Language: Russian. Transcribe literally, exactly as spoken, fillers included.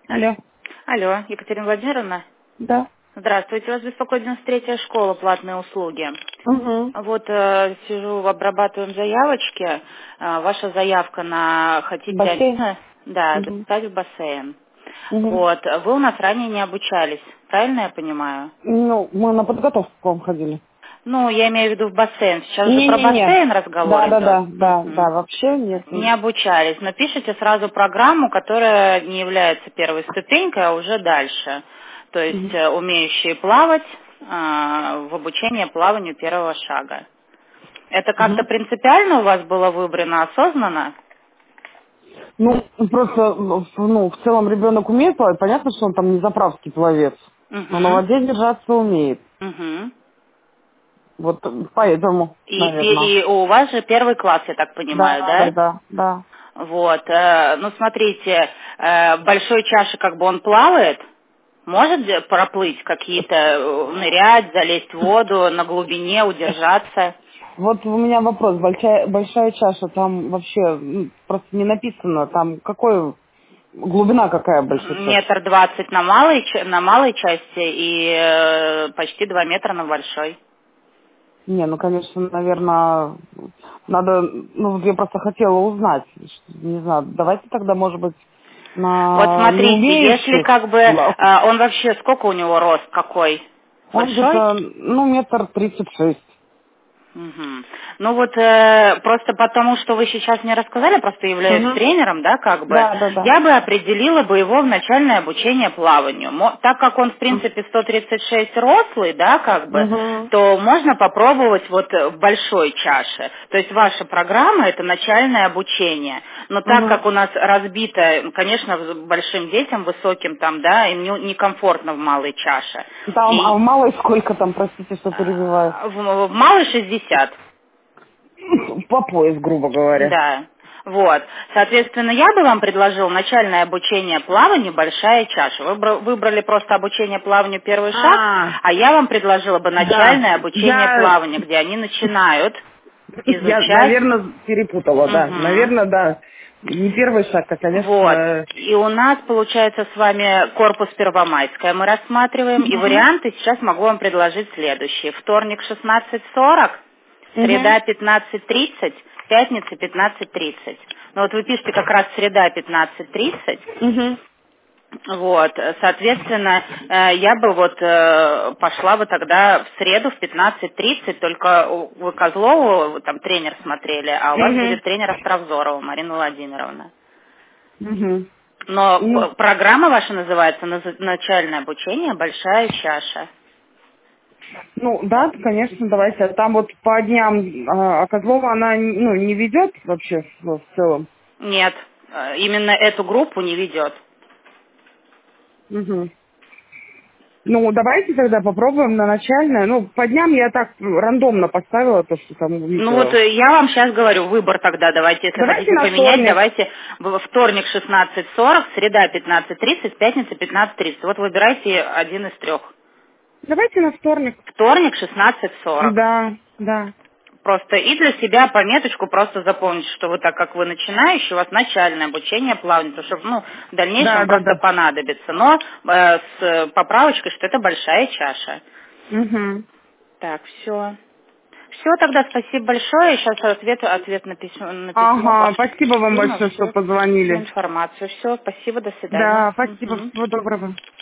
Алло. Алло, Екатерина Владимировна? Да. Здравствуйте, вас беспокоит девяносто третья школа, платные услуги. Угу. Вот э, сижу, обрабатываем заявочки. Э, ваша заявка на хотите Бассейн? один- да, Угу. записать в бассейн. Угу. Вот, вы у нас ранее не обучались, правильно я понимаю? Ну, мы на подготовку к вам ходили. Ну, я имею в виду в бассейн. Сейчас же про Не-не-не. бассейн разговор Да, да, идет. да, да, да, Мгм. вообще нет. Не обучались, но пишите сразу программу, которая не является первой ступенькой, а уже дальше. То есть Мгм. э, умеющие плавать э, в обучение плаванию первого шага. Это как-то Мгм. принципиально у вас было выбрано, осознанно? Ну, просто, ну, в ну, в целом ребенок умеет плавать. Понятно, что он там не заправский пловец. Но на Угу. воде держаться умеет. Угу. Вот поэтому, И, наверное. пе- и у вас же первый класс, я так понимаю, Да, да, да? да, да. Вот, э, ну смотрите, э, большой чаши как бы он плавает, может де- проплыть какие-то, э, нырять, залезть в воду, на глубине удержаться? Вот у меня вопрос. Большая, большая чаша, там вообще м, просто не написано. Там какой, глубина какая большой чаши? Метр двадцать на малой, ча- на малой части и э, почти два метра на большой. Не, ну, конечно, наверное, надо, ну, вот я просто хотела узнать, что- не знаю, давайте тогда, может быть, Вот на смотрите, если неумеющих, как бы, э, ла- он вообще, сколько у него рост, какой? он Большой? где-то, ну, метр тридцать шесть. Мгм. Ну вот э, просто потому, что вы сейчас мне рассказали, просто являюсь Угу. тренером, да, как бы, Да, да, да. я бы определила бы его в начальное обучение плаванию. Мо- Так как он, в принципе, сто тридцать шесть рослый, да, как бы, Угу. то можно попробовать вот э, в большой чаше. То есть ваша программа– это начальное обучение. Но так Угу. как у нас разбито, конечно, в- большим детям, высоким там, да, им не- некомфортно в малой чаше. Там, а И в малой сколько там, простите, что перебиваю? а, в, в малой шестьдесят. По пояс, грубо говоря. Да. Вот. Соответственно, я бы вам предложил начальное обучение плаванию «Большая чаша». Вы бра- выбрали просто обучение плаванию «Первый шаг», А, а я вам предложила бы да, начальное обучение я, плаванию, где они начинают я, изучать. наверное, перепутала, да. Мгм. Наверное, да. Не первый шаг, а, Вот. конечно, И у нас получается с вами корпус Первомайская мы рассматриваем. И Мгм. варианты сейчас могу вам предложить следующие. Вторник шестнадцать сорок, Мгм. среда пятнадцать тридцать, пятница пятнадцать тридцать. Ну вот вы пишете как раз среда пятнадцать тридцать. Мгм. Вот, соответственно, э, я бы вот э, пошла бы тогда в среду в пятнадцать тридцать, только у- вы Козлову, вы там тренер смотрели, а у вас Мгм. будет тренер Островзорова Марина Владимировна. Мгм. Но Ну, п- программа ваша называется «Наз- «Начальное обучение. Большая чаша». ну, да, конечно, давайте. А там вот по дням, а, а Козлова она, ну, не ведет вообще в, в целом. Нет, э, именно эту группу не ведет. Мгм. Ну, давайте тогда попробуем на начальное. Ну, по дням я так рандомно поставила то, что там Ну вот увидела. э, я вам сейчас говорю, выбор тогда давайте, если Давайте хотите на поменять, вторник. давайте в вторник шестнадцать сорок, среда пятнадцать тридцать, пятница пятнадцать тридцать. Вот выбирайте один из трех. Давайте на вторник. Вторник шестнадцать сорок. Да, да. Просто и для себя пометочку просто запомните, что вы, так как вы начинающий, у вас начальное обучение плаванию, потому что ну, в дальнейшем Да, да, просто да. понадобится. Но э, с поправочкой, что это большая чаша. Угу. Так, все. Все, тогда спасибо большое. Сейчас ответ, ответ на письмо, на письмо Ага, ваше спасибо вам скину, большое, что всю, всю позвонили. информацию. Все, спасибо, до свидания. Да, спасибо, Мгм. всего доброго.